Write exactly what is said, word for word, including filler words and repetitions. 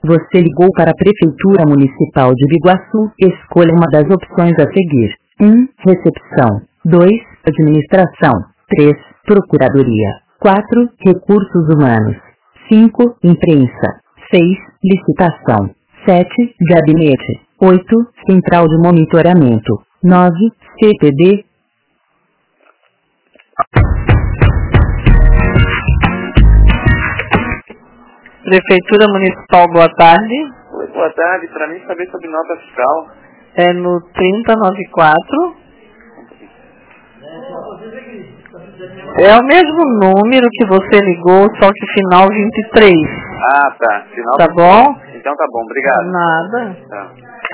Você ligou para a Prefeitura Municipal de Biguaçu. Escolha uma das opções a seguir. um. Recepção. dois. Administração. três. Procuradoria. quatro. Recursos Humanos. cinco. Imprensa. seis. Licitação. sete. Gabinete. oito. Central de Monitoramento. nove. C P D. Prefeitura Municipal, boa tarde. Oi, boa tarde. Para mim saber sobre nota fiscal. É no trinta noventa e quatro. É o mesmo número que você ligou, só que final vinte e três. Ah, tá. Final Tá bom? Então tá bom, obrigado. Nada. Tá.